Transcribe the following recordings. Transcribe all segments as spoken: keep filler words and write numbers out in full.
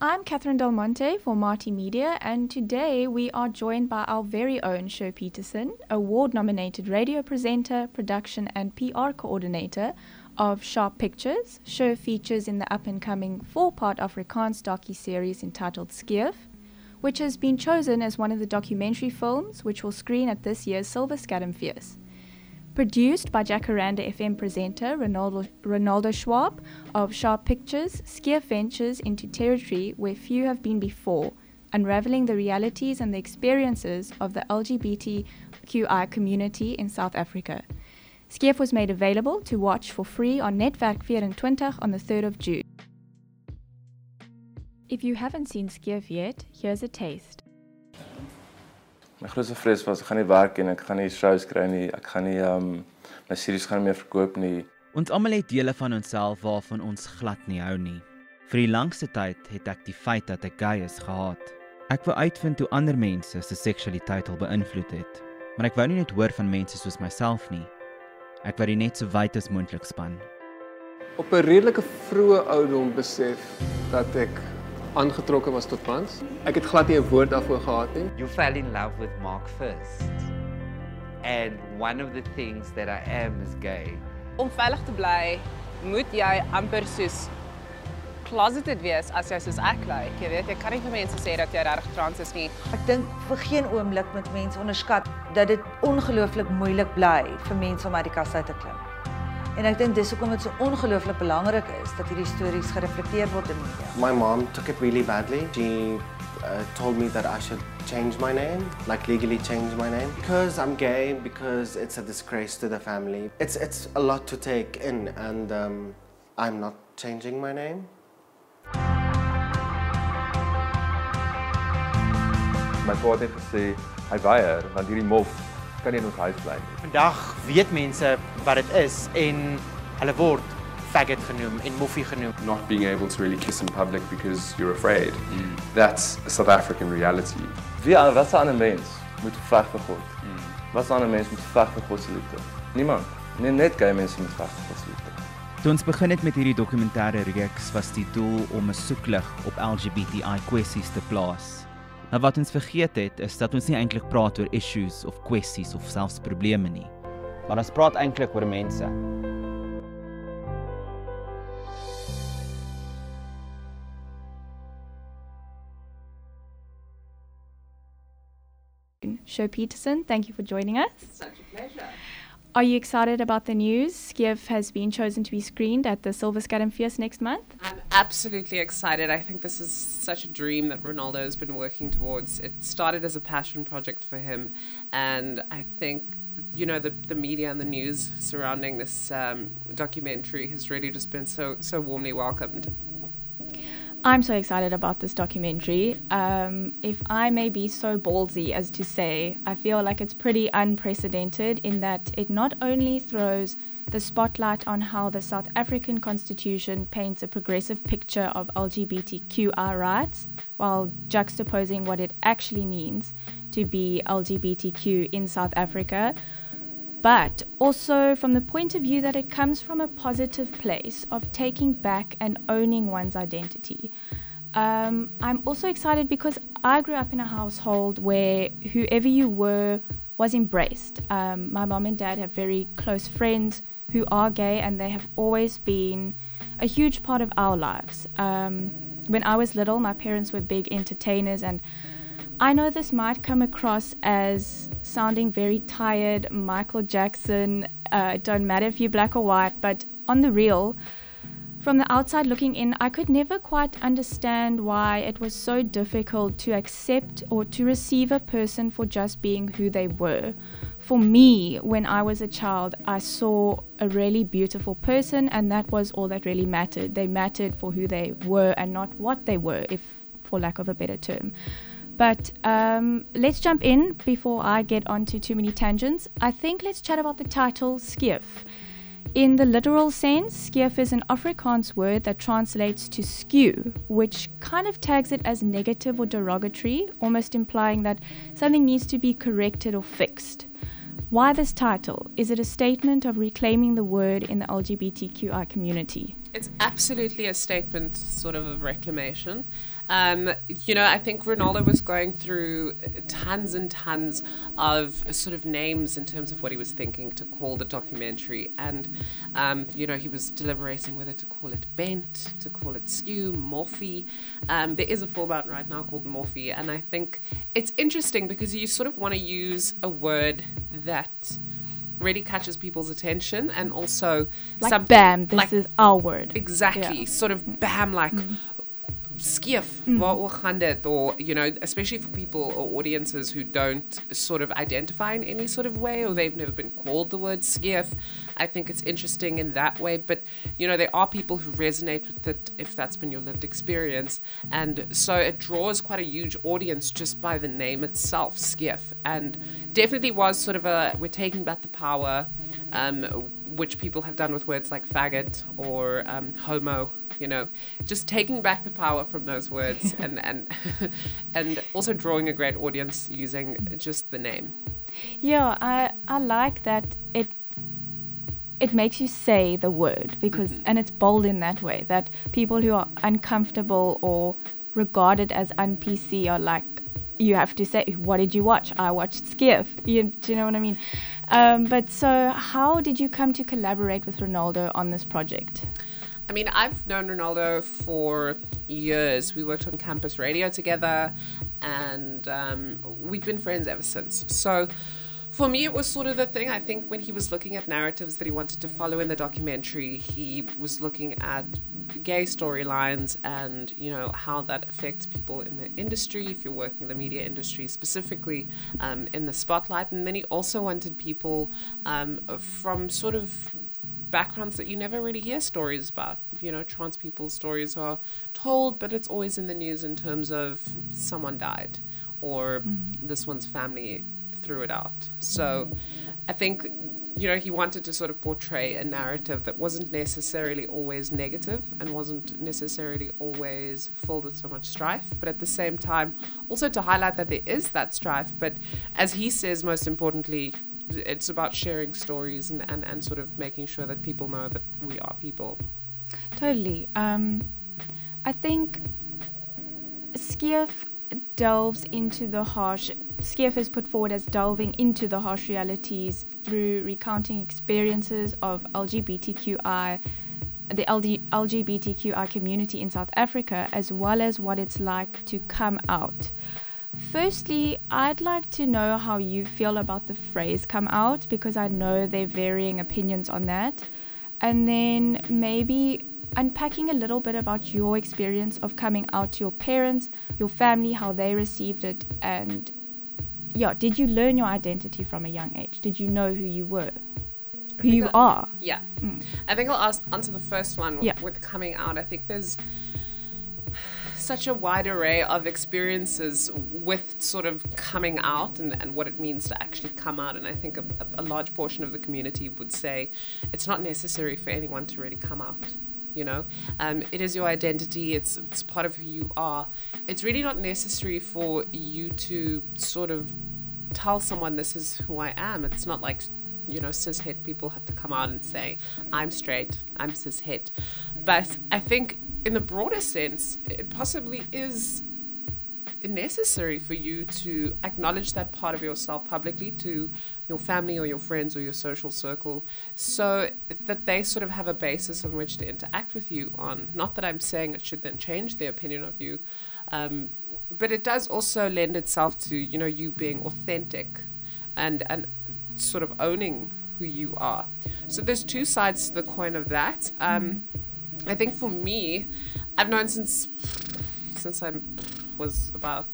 I'm Catherine Del Monte for Marty Media, and today we are joined by our very own Sho Peterson, award-nominated radio presenter, production and P R coordinator of Sharp Pictures. Sho features in the up-and-coming four-part Afrikaans docu-series entitled Skeef, which has been chosen as one of the documentary films which will screen at this year's Silver Scatumfees. Produced by Jacaranda F M presenter Ronaldo, Ronaldo Schwab of Sharp Pictures, Skeef ventures into territory where few have been before, unraveling the realities and the experiences of the L G B T Q I community in South Africa. Skeef was made available to watch for free on Netwerk twenty-four on the third of June. If you haven't seen Skeef yet, here's a taste. My grootste vrees was ek gaan nie werk en ek gaan nie shows kry nie. Ek gaan nie um my series gaan nie meer verkoop nie. Ons almal het dele van onsself waarvan ons glad nie hou nie. Vir die langste tyd het ek die feit dat ek gay is gehaat. Ek wou uitvind hoe ander mense se seksualiteit al beïnvloed het, maar ek wou nie net hoor van mense soos myself nie. Ek wou dit net so wyd as moontlik span. Op 'n redelike vroeë ouderdom besef dat ek aangetrokke was tot mans. Ek het glad nie 'n woord daarvoor gehad nie. You fell in love with Mark first. And one of the things that I am is gay. Om veilig te bly, moet jy amper soos closeted wees as jy soos ek lyk. Jy weet, jy kan nie vir mense sê dat jy regtig trans is nie. Ek dink vir geen oomblik met mense onderskat dat dit ongelooflik moeilik bly vir mense om uit die kas uit te klim. En ek dink dis hoekom dit so ongelooflik belangrik is dat hierdie stories gereflekteer word in media. My mom took it really badly. She uh, told me that I should change my name, like legally change my name, because I'm gay, because it's a disgrace to the family. It's it's a lot to take in, and um, I'm not changing my name. My pa het gesê hy weier want hierdie mof kan nie in ons huis bly nie. Vandag weet mense wat dit is en hulle word faggot genoem en moffie genoem. Not being able to really kiss in public because you're afraid. Mm. That's a South African reality. Wie wat 'n ander mens moet veg vir God? Mm. Wat 'n ander mens moet veg vir God se liefde? Niemand. Nee, net gay mense moet veg vir God se liefde. Toe ons begin het met hierdie dokumentêre reeks was die doel om 'n soeklig op L G B T I kwessies te plaas. Nou wat ons vergeet het, is dat ons nie eintlik praat oor issues of kwessies of selfs probleme nie. Maar ons praat eintlik oor mense. Sho Peterson, thank you for joining us. Such a pleasure. Are you excited about the news? Skeef has been chosen to be screened at the Silver Scatumfees next month. I'm absolutely excited. I think this is such a dream that Ronaldo has been working towards. It started as a passion project for him, and I think, you know, the, the media and the news surrounding this um, documentary has really just been so, so warmly welcomed. I'm so excited about this documentary. Um, if I may be so ballsy as to say, I feel like it's pretty unprecedented in that it not only throws the spotlight on how the South African Constitution paints a progressive picture of L G B T Q I rights, while juxtaposing what it actually means to be L G B T Q in South Africa, but also from the point of view that it comes from a positive place of taking back and owning one's identity. Um, I'm also excited because I grew up in a household where whoever you were was embraced. Um, my mom and dad have very close friends who are gay, and they have always been a huge part of our lives. Um, when I was little, my parents were big entertainers, and I know this might come across as sounding very tired, Michael Jackson, uh, it don't matter if you're black or white, but on the real, from the outside looking in, I could never quite understand why it was so difficult to accept or to receive a person for just being who they were. For me, when I was a child, I saw a really beautiful person, and that was all that really mattered. They mattered for who they were and not what they were, if for lack of a better term. But um, let's jump in before I get onto too many tangents. I think let's chat about the title, Skeef. In the literal sense, Skeef is an Afrikaans word that translates to skew, which kind of tags it as negative or derogatory, almost implying that something needs to be corrected or fixed. Why this title? Is it a statement of reclaiming the word in the L G B T Q I community? It's absolutely a statement sort of of reclamation. Um, you know, I think Ronaldo was going through tons and tons of sort of names in terms of what he was thinking to call the documentary. And, um, you know, he was deliberating whether to call it Bent, to call it Skew, Morphe. Um, there is a film out right now called Morphe. And I think it's interesting because you sort of want to use a word that really catches people's attention, and also like some, bam, this like, is our word. Exactly, Yeah. sort of bam, like Mm. skief, Mm. waaroor gaan dit? Or, you know, especially for people or audiences who don't sort of identify in any sort of way, or they've never been called the word skief. I think it's interesting in that way. But, you know, there are people who resonate with it if that's been your lived experience. And so it draws quite a huge audience just by the name itself, skief. And definitely was sort of a, we're taking back the power, um, which people have done with words like faggot or um, homo. You know, just taking back the power from those words and and and also drawing a great audience using just the name. Yeah, I I like that it it makes you say the word because mm-hmm. and it's bold in that way that people who are uncomfortable or regarded as un-P C are like, you have to say, what did you watch? I watched Skiff. You, do you know what I mean? Um, but so how did you come to collaborate with Ronaldo on this project? I mean, I've known Ronaldo for years. We worked on campus radio together, and um, we've been friends ever since. So for me, it was sort of the thing. I think when he was looking at narratives that he wanted to follow in the documentary, he was looking at gay storylines and, you know, how that affects people in the industry, if you're working in the media industry, specifically um, in the spotlight. And then he also wanted people um, from sort of backgrounds that you never really hear stories about. You know, trans people's stories are told, but it's always in the news in terms of someone died or mm-hmm. this one's family threw it out. So I think, you know, he wanted to sort of portray a narrative that wasn't necessarily always negative and wasn't necessarily always filled with so much strife, but at the same time also to highlight that there is that strife, but as he says, most importantly, it's about sharing stories and, and, and sort of making sure that people know that we are people. Totally. Um, I think Skief delves into the harsh, Skief is put forward as delving into the harsh realities through recounting experiences of L G B T Q I, the L G B T Q I community in South Africa, as well as what it's like to come out. Firstly, I'd like to know how you feel about the phrase come out, because I know there are varying opinions on that. And then maybe unpacking a little bit about your experience of coming out to your parents, your family, how they received it, and yeah, did you learn your identity from a young age? Did you know who you were? Who you that, are? Yeah. Mm. I think I'll ask, answer the first one yeah. with coming out. I think there's such a wide array of experiences with sort of coming out and, and what it means to actually come out. And I think a, a large portion of the community would say it's not necessary for anyone to really come out. You know, um, it is your identity. It's it's part of who you are. It's really not necessary for you to sort of tell someone this is who I am. It's not like, you know, cis-het people have to come out and say, I'm straight, I'm cis-het. But I think in the broader sense, it possibly is necessary for you to acknowledge that part of yourself publicly to your family or your friends or your social circle, so that they sort of have a basis on which to interact with you on. Not that I'm saying it should then change their opinion of you, um, but it does also lend itself to, you know, you being authentic and and sort of owning who you are. So there's two sides to the coin of that. Um, I think for me, I've known since since I was about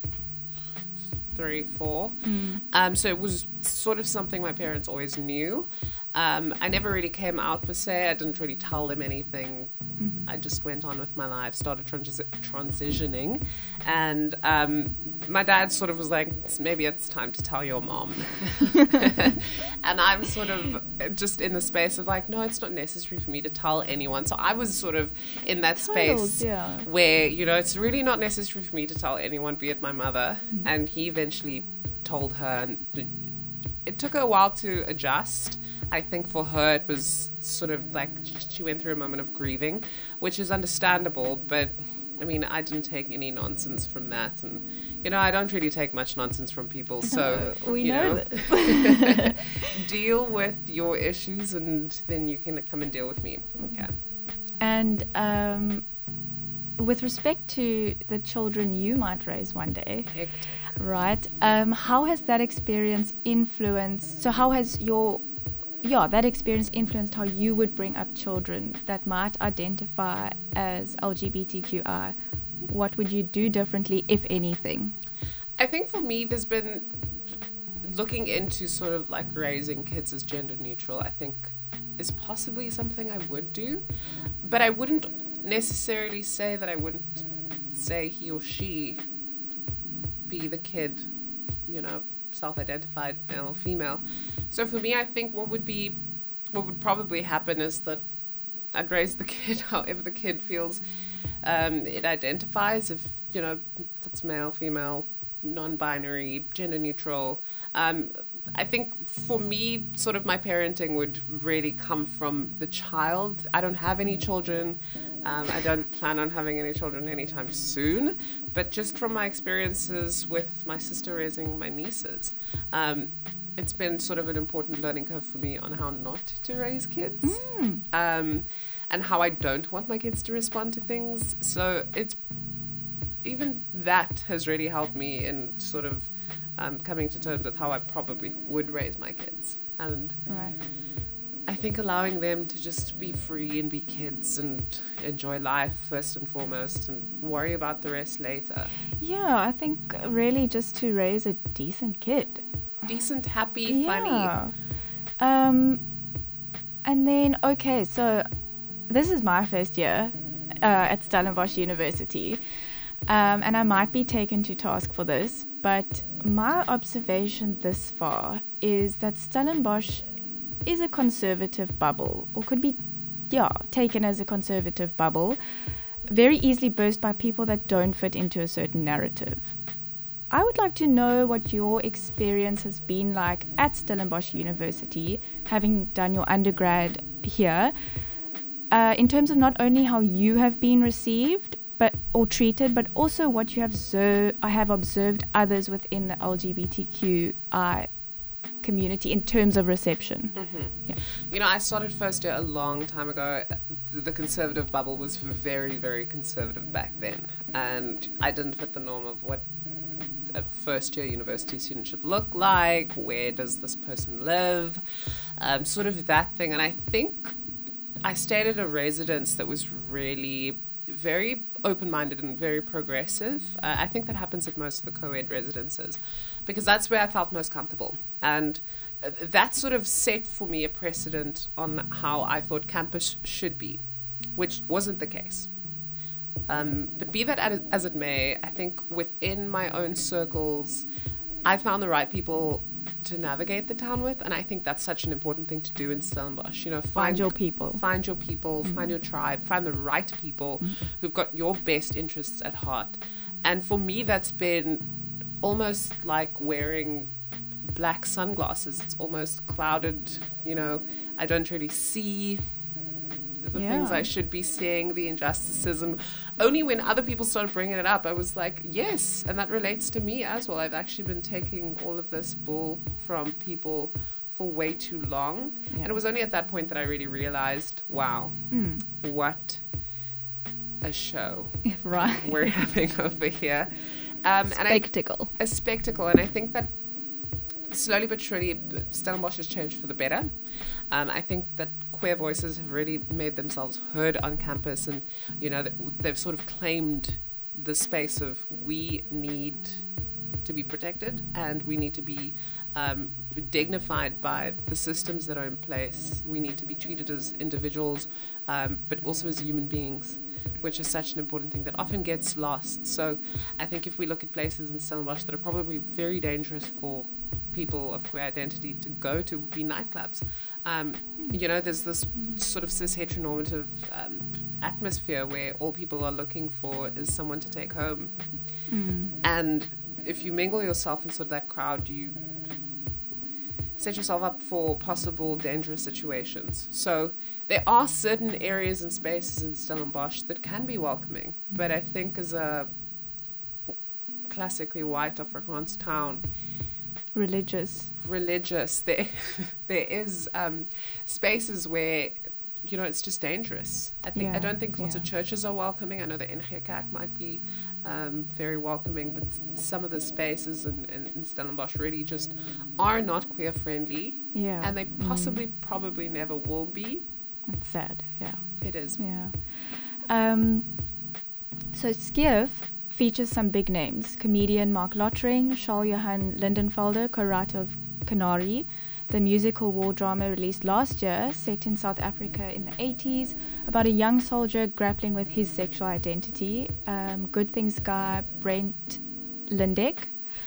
three, four. Mm. Um, so it was sort of something my parents always knew. Um, I never really came out per se. I didn't really tell them anything. Mm. I just went on with my life, started transi- transitioning. And um, my dad sort of was like, maybe it's time to tell your mom. And I'm sort of just in the space of like, no, it's not necessary for me to tell anyone. So I was sort of in that Titles, space yeah. where, you know, it's really not necessary for me to tell anyone, be it my mother. Mm. And he eventually told her, and it took her a while to adjust. I think for her it was sort of like she went through a moment of grieving, which is understandable, but I mean, I didn't take any nonsense from that, and you know, I don't really take much nonsense from people, so no, we you know, know this. deal with your issues and then you can come and deal with me. Okay. And um, with respect to the children you might raise one day, Hectic. right? Um, how has that experience influenced? So, how has your yeah that experience influenced how you would bring up children that might identify as L G B T Q I? What would you do differently, if anything? I think for me, there's been looking into sort of like raising kids as gender neutral, I think is possibly something I would do, but I wouldn't necessarily say that I wouldn't say he or she be the kid, you know, self-identified male or female. So for me, I think what would be, what would probably happen is that I'd raise the kid however the kid feels um, it identifies, if, you know, if it's male, female, non-binary, gender neutral. Um, I think for me, sort of my parenting would really come from the child. I don't have any children. Um, I don't plan on having any children anytime soon. But just from my experiences with my sister raising my nieces, um, it's been sort of an important learning curve for me on how not to raise kids. Mm. Um, and how I don't want my kids to respond to things. So it's even that has really helped me in sort of um, coming to terms with how I probably would raise my kids. And Right. I think allowing them to just be free and be kids and enjoy life first and foremost and worry about the rest later. Yeah, I think really just to raise a decent kid. Decent, happy, Yeah. Um, and then, okay, so this is my first year uh, at Stellenbosch University. Um, and I might be taken to task for this, but my observation this far is that Stellenbosch is a conservative bubble, or could be, yeah, taken as a conservative bubble, very easily burst by people that don't fit into a certain narrative. I would like to know what your experience has been like at Stellenbosch University, having done your undergrad here, uh, in terms of not only how you have been received, but or treated, but also what you have so I have observed others within the L G B T Q I community in terms of reception. Mm-hmm. Yeah. You know, I started first year a long time ago. The conservative bubble was very, very conservative back then, and I didn't fit the norm of what a first year university student should look like. Where does this person live? Um, sort of that thing. And I think I stayed at a residence that was really very open-minded and very progressive. Uh, I think that happens at most of the co-ed residences because that's where I felt most comfortable. And uh, that sort of set for me a precedent on how I thought campus should be, which wasn't the case. Um, but be that as it may, I think within my own circles, I found the right people to navigate the town with, and I think that's such an important thing to do in Stellenbosch. You know, find, Find your people. Find your people, mm-hmm. find your tribe, find the right people mm-hmm. who've got your best interests at heart. And for me, that's been almost like wearing black sunglasses. It's almost clouded, you know, I don't really see the yeah. things I should be seeing, the injustices, and only when other people started bringing it up, I was like, yes, and that relates to me as well. I've actually been taking all of this bull from people for way too long, yeah. and it was only at that point that I really realized, wow, mm. what a show right. we're having over here. Um, spectacle. And I, a spectacle, and I think that slowly but surely, Stellenbosch has changed for the better. Um, I think that queer voices have really made themselves heard on campus, and you know they've sort of claimed the space of we need to be protected and we need to be um, dignified by the systems that are in place. We need to be treated as individuals, um, but also as human beings, which is such an important thing that often gets lost. So I think if we look at places in Stellenbosch that are probably very dangerous for people of queer identity to go to, would be nightclubs. Um, you know, there's this sort of cis heteronormative um, atmosphere where all people are looking for is someone to take home. Mm. And if you mingle yourself in sort of that crowd, you set yourself up for possible dangerous situations. So there are certain areas and spaces in Stellenbosch that can be welcoming, but I think as a classically white Afrikaans town, religious, religious, there there is um, spaces where, you know, it's just dangerous. I think Yeah, I don't think lots yeah. of churches are welcoming. I know the N G K might be um, very welcoming, but some of the spaces in, in, in Stellenbosch really just are not queer friendly, Yeah. and they Mm. possibly probably never will be. It's sad. Yeah. It is. Yeah. Um, so Skiff features some big names: comedian Mark Lottering, Charles Johan Lindenfelder, co-writer of Canary, the musical war drama released last year, set in South Africa in the eighties, about a young soldier grappling with his sexual identity. Um, Good Things guy Brent Lindeck.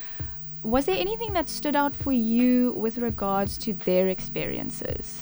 Was there anything that stood out for you with regards to their experiences?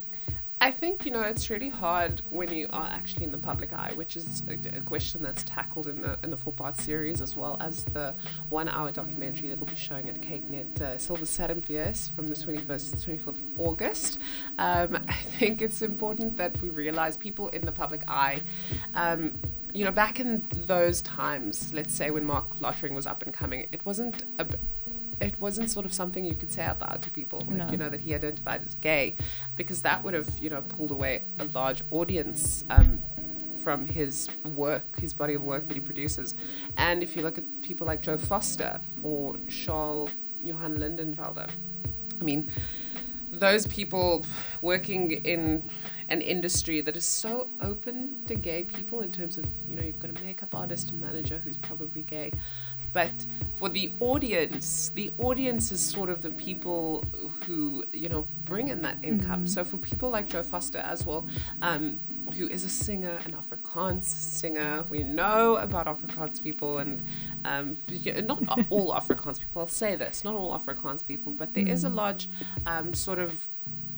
I think, you know, it's really hard when you are actually in the public eye, which is a, a question that's tackled in the in the four-part series, as well as the one-hour documentary that will be showing at CakeNet uh, Silver Saturn from the twenty-first to the twenty-fourth of August. Um, I think it's important that we realize people in the public eye, um, you know, back in those times, let's say when Mark Lottering was up and coming, it wasn't a it wasn't sort of something you could say out loud to people, like, No. you know, that he identified as gay, because that would have, you know, pulled away a large audience um, from his work, his body of work that he produces. And if you look at people like Joe Foster or Charles Johan Lindenfelder, I mean, those people working in an industry that is so open to gay people in terms of, you know, you've got a makeup artist and manager who's probably gay. But for the audience, the audience is sort of the people who, you know, bring in that income. Mhm. So for people like Joe Foster as well, um, who is a singer, an Afrikaans singer, we know about Afrikaans people, and um, yeah, not all Afrikaans people, I'll say this, not all Afrikaans people, but there is a Mhm. large um, sort of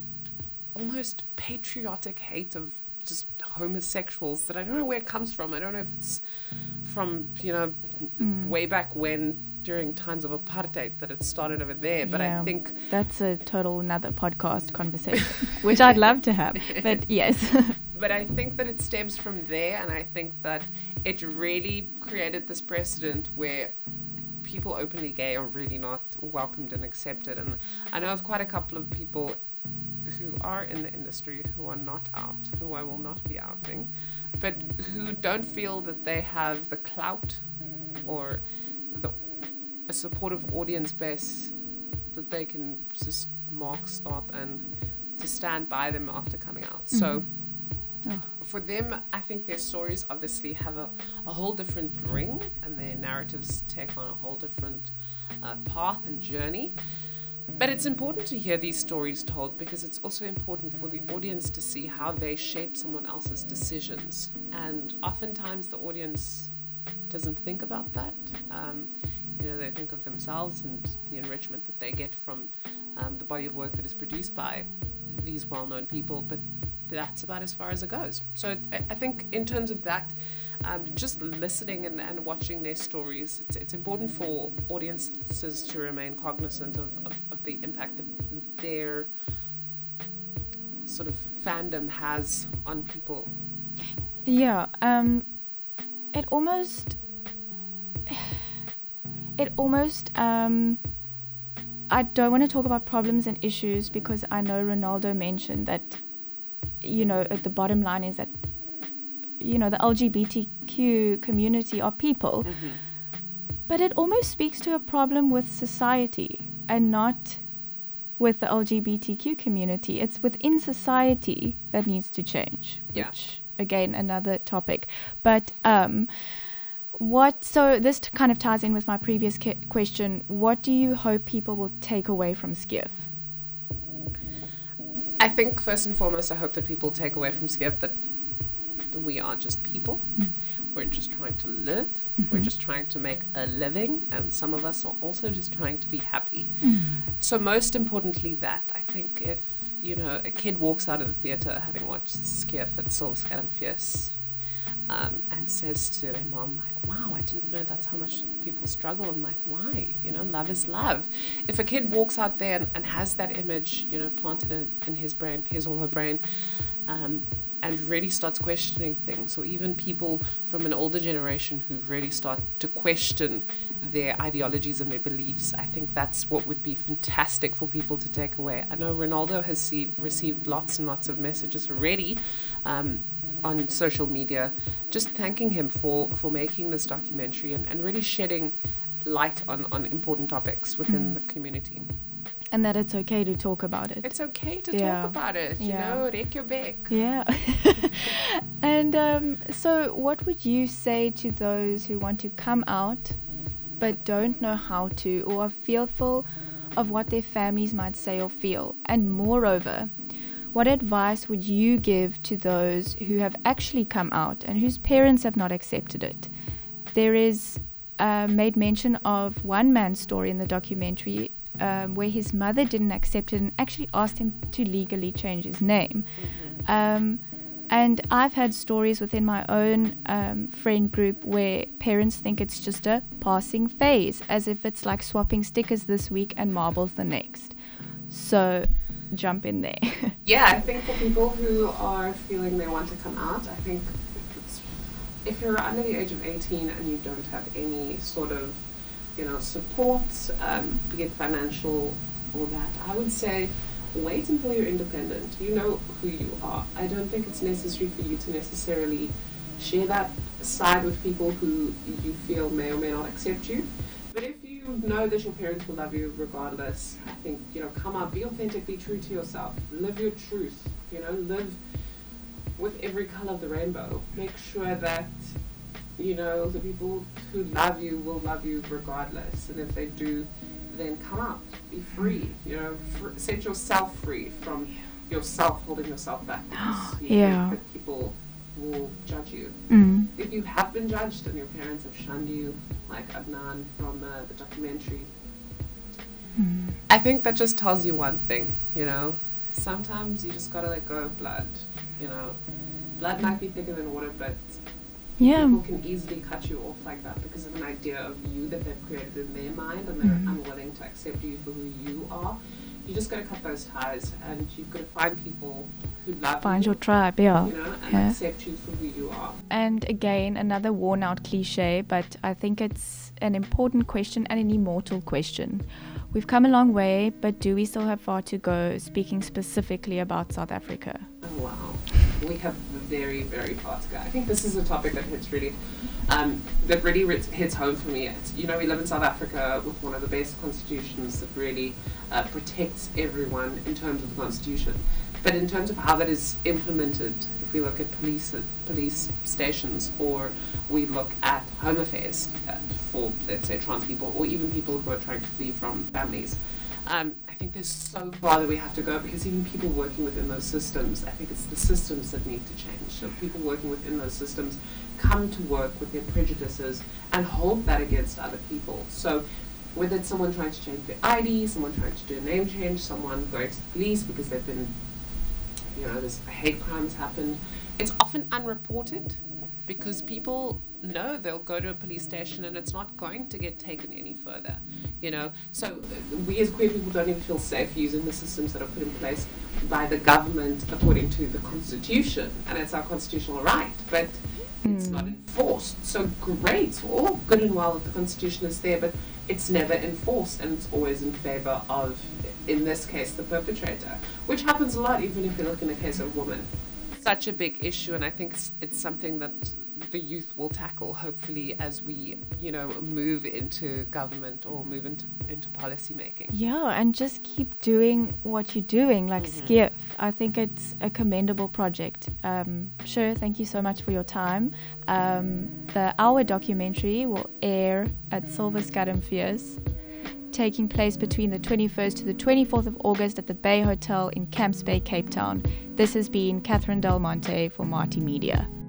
almost patriotic hate of just homosexuals that I don't know where it comes from. I don't know if it's from, you know, Mm. way back when, during times of apartheid, that it started over there. But Yeah, I think that's a total another podcast conversation, which I'd love to have. But yes. But I think that it stems from there, and I think that it really created this precedent where people openly gay are really not welcomed and accepted. And I know of quite a couple of people who are in the industry who are not out, who I will not be outing, but who don't feel that they have the clout or the a supportive audience base that they can just mark start and to stand by them after coming out. Mhm. So Oh. for them, I think their stories obviously have a, a whole different ring, and their narratives take on a whole different uh, path and journey. But it's important to hear these stories told, because it's also important for the audience to see how they shape someone else's decisions. And oftentimes the audience doesn't think about that. Um, you know, they think of themselves and the enrichment that they get from um, the body of work that is produced by these well-known people, but that's about as far as it goes. So I, I think in terms of that, um, just listening and, and watching their stories, it's, it's important for audiences to remain cognizant of, of, of the impact that their sort of fandom has on people. Yeah, um, it almost, it almost, um, I don't want to talk about problems and issues, because I know Ronaldo mentioned that, you know, at the bottom line is that, you know, the L G B T Q community are people, Mm-hmm. but it almost speaks to a problem with society and not with the L G B T Q community. It's within society that needs to change, Yeah. which, again, another topic. But um, what, so this t- kind of ties in with my previous ca- question. What do you hope people will take away from Skiff? I think first and foremost, I hope that people take away from Skiff that we are just people. Mm. We're just trying to live. Mhm. We're just trying to make a living, and some of us are also just trying to be happy. Mm. So most importantly, that I think if you know a kid walks out of the theatre having watched Skiff at Silver Scatum Fierce, um, and says to their mom, like, wow, I didn't know that's how much people struggle. And like, why? You know, love is love. If a kid walks out there and, and has that image, you know, planted in, in his brain, his or her brain, um, and really starts questioning things, or even people from an older generation who really start to question their ideologies and their beliefs, I think that's what would be fantastic for people to take away. I know Ronaldo has see, received lots and lots of messages already um, on social media, just thanking him for, for making this documentary and, and really shedding light on, on important topics within mm. the community. And that it's okay to talk about it. It's okay to yeah. talk about it, you yeah. know, rek your bek. Yeah. And um, so what would you say to those who want to come out but don't know how to, or are fearful of what their families might say or feel? And moreover, what advice would you give to those who have actually come out and whose parents have not accepted it? There is uh, made mention of one man's story in the documentary Um, where his mother didn't accept it and actually asked him to legally change his name. Mm-hmm. Um, and I've had stories within my own um, friend group where parents think it's just a passing phase, as if it's like swapping stickers this week and marbles the next. So jump in there. Yeah, I think for people who are feeling they want to come out, I think it's, if you're under the age of eighteen and you don't have any sort of you know, support, um, be it financial or that, I would say wait until you're independent. You know who you are. I don't think it's necessary for you to necessarily share that side with people who you feel may or may not accept you. But if you know that your parents will love you regardless, I think, you know, come out, be authentic, be true to yourself, live your truth, you know, live with every color of the rainbow. Make sure that you know, the people who love you will love you regardless. And if they do, then come out, be free, you know, fr- set yourself free from yourself holding yourself back. Because you yeah. think that people will judge you. Mm. If you have been judged and your parents have shunned you, like Adnan from uh, the documentary, mm. I think that just tells you one thing, you know, sometimes you just gotta let go of blood, you know. Blood might be thicker than water, but yeah. people can easily cut you off like that because of an idea of you that they've created in their mind, and they're mm. unwilling to accept you for who you are. You just got to cut those ties, and you've got to find people who love find you, your tribe, yeah, you know, and yeah. accept you for who you are. And again, another worn-out cliche, but I think it's an important question and an immortal question. We've come a long way, but do we still have far to go? Speaking specifically about South Africa. Oh, wow. We have very, very far to go. I think this is a topic that hits really, um, that really hits home for me. It's, you know, we live in South Africa with one of the best constitutions that really uh, protects everyone in terms of the constitution. But in terms of how that is implemented, if we look at police police stations, or we look at home affairs uh, for, let's say, trans people, or even people who are trying to flee from families, um, I think there's so far that we have to go, because even people working within those systems, I think it's the systems that need to change. So people working within those systems come to work with their prejudices and hold that against other people. So whether it's someone trying to change their I D, someone trying to do a name change, someone going to the police because they've been, you know, there's hate crimes happened, it's often unreported because people know they'll go to a police station and it's not going to get taken any further, you know. So we as queer people don't even feel safe using the systems that are put in place by the government according to the Constitution, and it's our constitutional right, but mm. it's not enforced. So great, all good and well that the Constitution is there, but it's never enforced, and it's always in favor of, in this case, the perpetrator, which happens a lot, even if you look in the case of a woman. Such a big issue, and I think it's, it's something that the youth will tackle, hopefully, as we, you know, move into government or move into into policy making. Yeah, and just keep doing what you're doing, like mm-hmm. Skiff. I think it's a commendable project. Um, sure, thank you so much for your time. Um, the Our documentary will air at Silver Scuddum-Fears, taking place between the twenty-first to the twenty-fourth of August at the Bay Hotel in Camps Bay, Cape Town. This has been Catherine Del Monte for Marty Media.